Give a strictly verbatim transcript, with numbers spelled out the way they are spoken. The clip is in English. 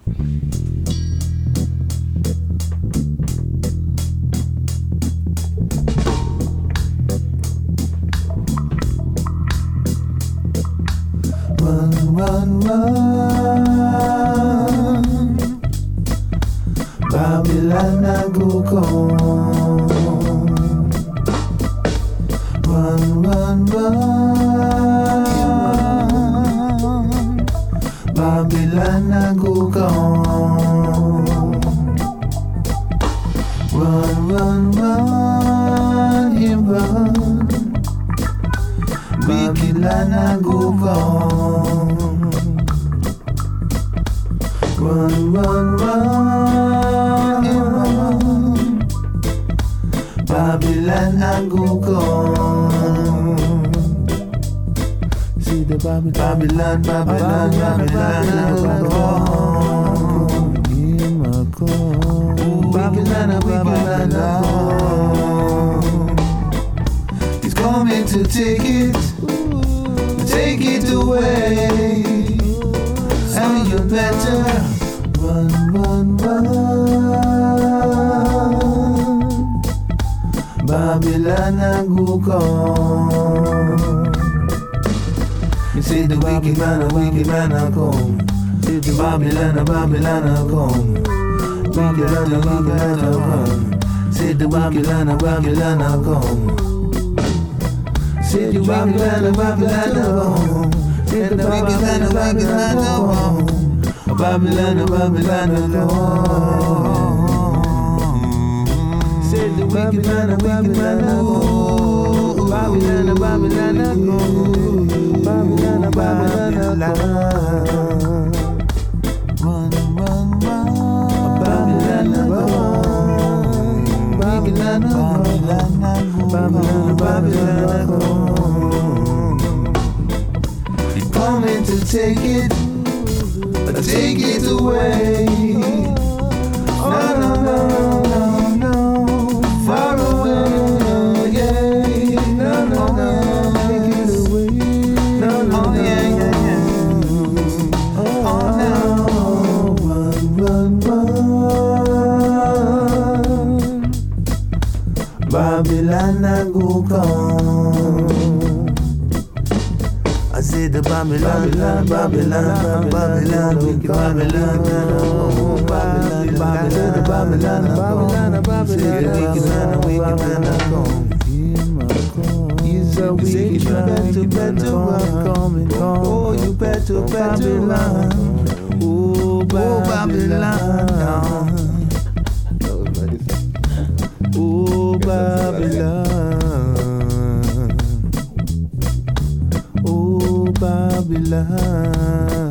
Run, run, run, Babylon I go come. Run, run, run, Babylon I go come. Run, run, run, him run, Babylon I go come. Run, run, run, him run, Babylon I go come. See the Babylon, Babylon, Babylon, Babylon I go come. Him a come. Babylon, Babylon I come. He's coming to take it, take it away. And you better run, run, run. Babylon I go come. You say the wicked man, a wicked man I come. Say the Babylon, a Babylon I come. Babylon, a Babylon I come. Say the Babylon, a Babylon I come. Say the Babylon, a Babylon I come. Say the Babylon, a Babylon I come. Babylon, a Babylon I come. Say the wicked man, a wicked man I come. Babylon, a Babylon I come. Babylon, a Babylon I come. Run, run, run. Babylon I come. Babylon I come. Babylon, a Babylon I come. He's coming to take it, take it away. No, no, no, no, no, far away, yeah. No, no, no, take it away. No, no, yeah, yeah, yeah. Oh, no, run, run, run. Babylon I go come. I say the Babylon, Babylon, Babylon, Babylon, wicked Babylon, Babylon, Babylon, Babylon, Babylon, say the wicked man, the wicked man, I come. He's a wicked man, better, better run. Oh, you better, better run. Oh, Babylon. Oh, Babylon. Oh, Babylon.